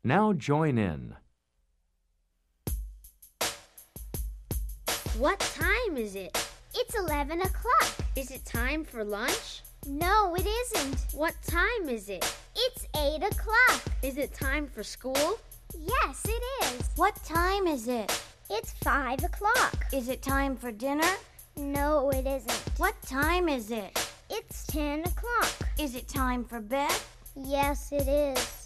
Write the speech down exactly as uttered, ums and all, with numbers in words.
Now join in. What time is it? It's eleven o'clock. Is it time for lunch? No, it isn't. What time is it? It's eight o'clock. Is it time for school? Yes, it is. What time is it? It's five o'clock. Is it time for dinner? No, it isn't. What time is it? It's ten o'clock. Is it time for bed? Yes, it is.